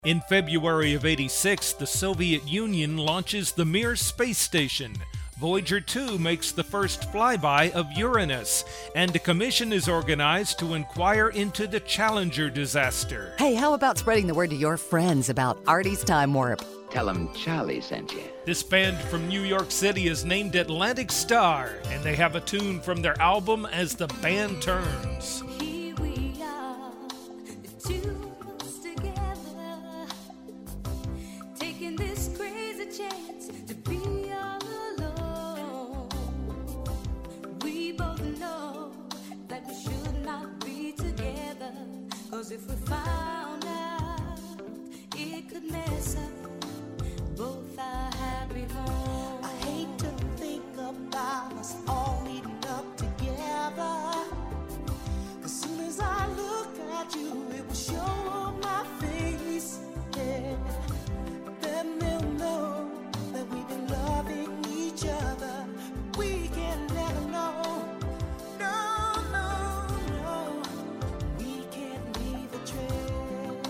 In February of '86, the Soviet Union launches the Mir space station. Voyager 2 makes the first flyby of Uranus, and a commission is organized to inquire into the Challenger disaster. Hey, how about spreading the word to your friends about Artie's Time Warp? Tell them Charlie sent you. This band from New York City is named Atlantic Star, and they have a tune from their album As the Band Turns. Here we are, the two of us together, taking this crazy chance to be all alone. We both know that we should not be together, 'cause if we found out, it could mess up both our happy homes. I hate to think about us all meeting up together. As soon as I look at you, it will show on my face. Yeah. Then they'll know that we've been loving each other. We can never know. No, no, no. We can't leave a trace.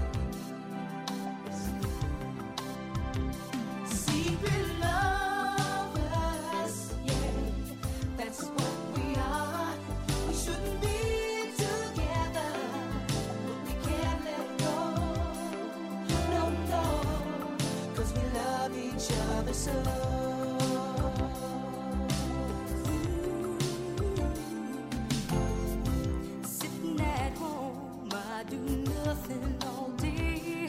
Secret lovers, yeah, that's what we are. We shouldn't be together, but we can't let go. No, no, 'cause we love each other so. Sitting at home, I do nothing all day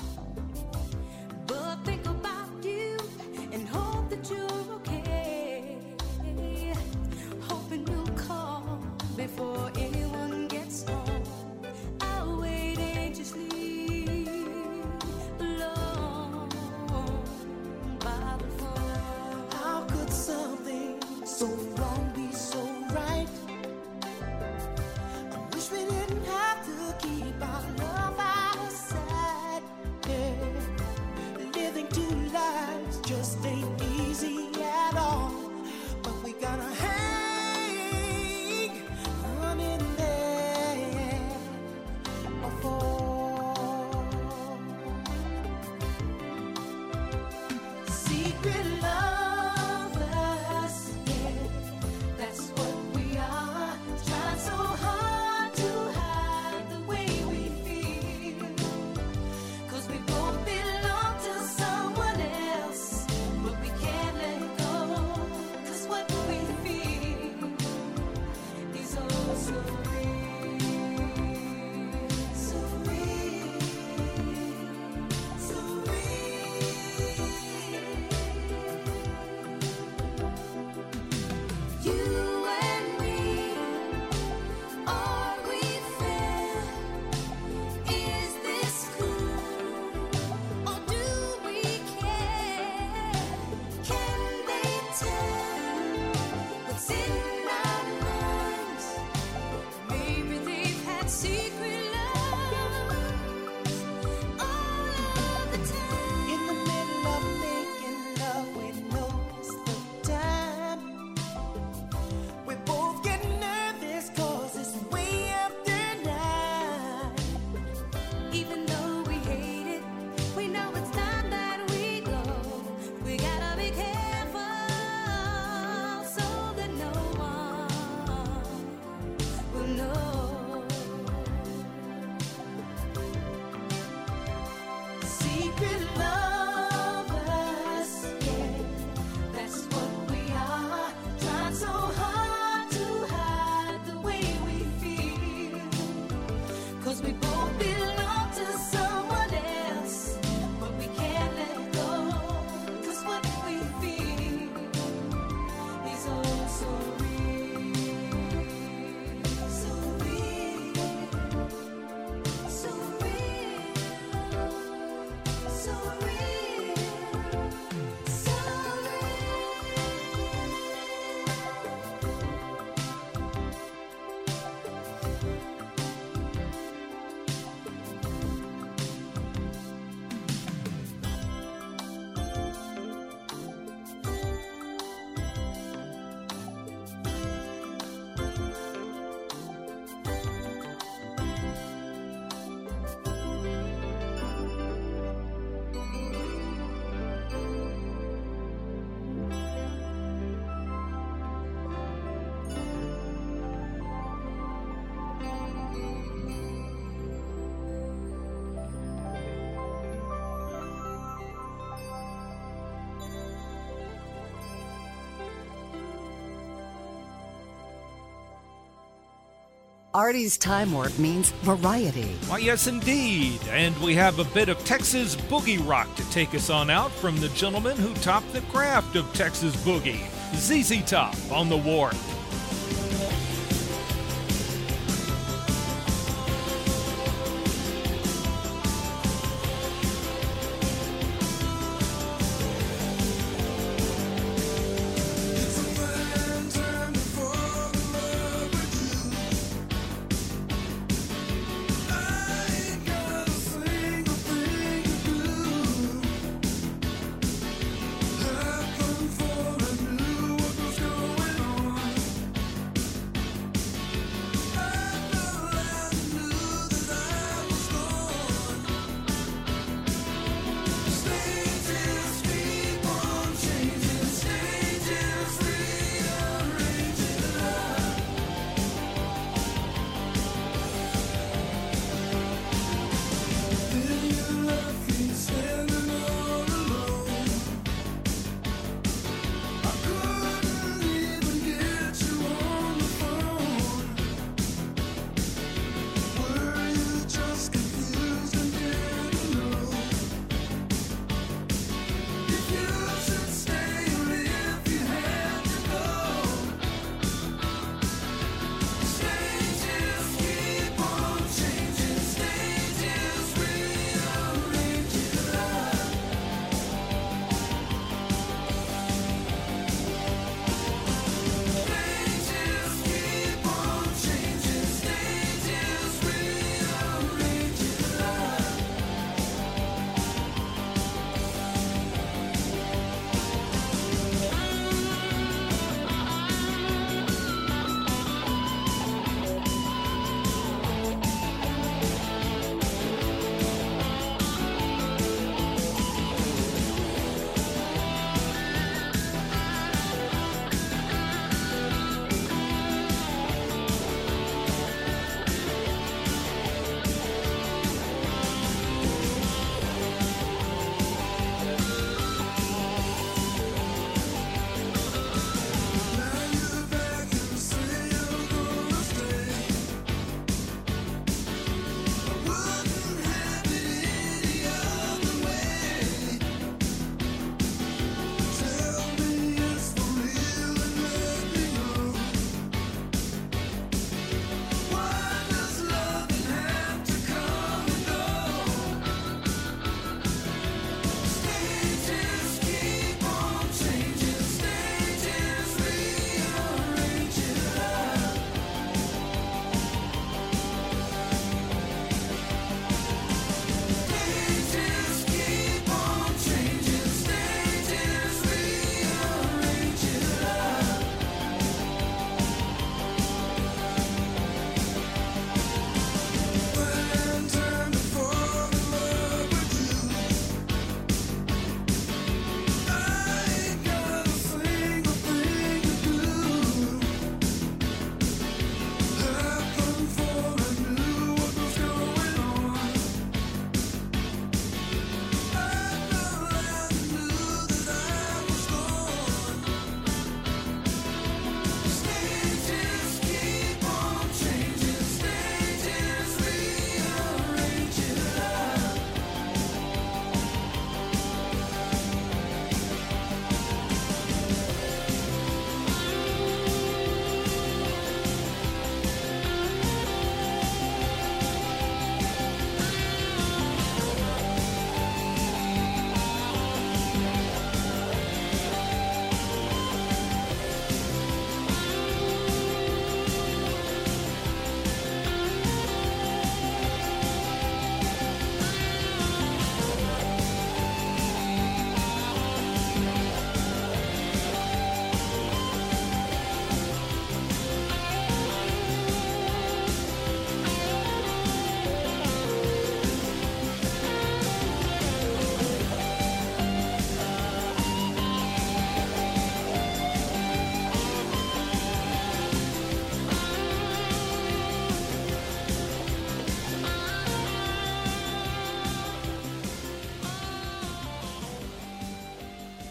but think about you and hope that you're okay. Hoping you'll call before anyone gets home. I'll wait anxiously alone by the phone. Artie's Time Warp means variety. Why, yes, indeed. And we have a bit of Texas boogie rock to take us on out from the gentleman who topped the craft of Texas boogie, ZZ Top on the Warp.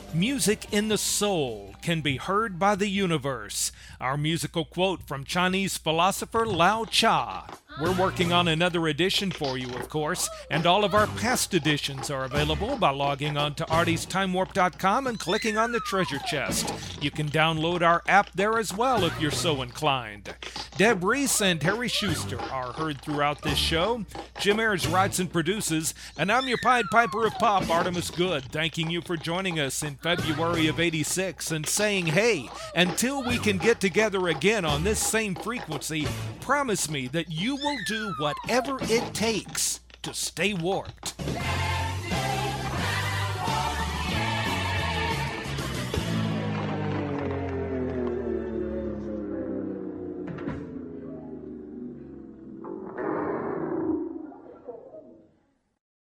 Music in the soul can be heard by the universe. Our musical quote from Chinese philosopher Lao Cha. We're working on another edition for you, of course, and all of our past editions are available by logging on to artiesTimeWarp.com and clicking on the treasure chest. You can download our app there as well if you're so inclined. Deb Reese and Harry Schuster are heard throughout this show. Jim Ayers writes and produces, and I'm your Pied Piper of Pop, Artemis Good, thanking you for joining us in February of '86 and saying, hey, until we can get together again on this same frequency, promise me that you will do whatever it takes to stay warped.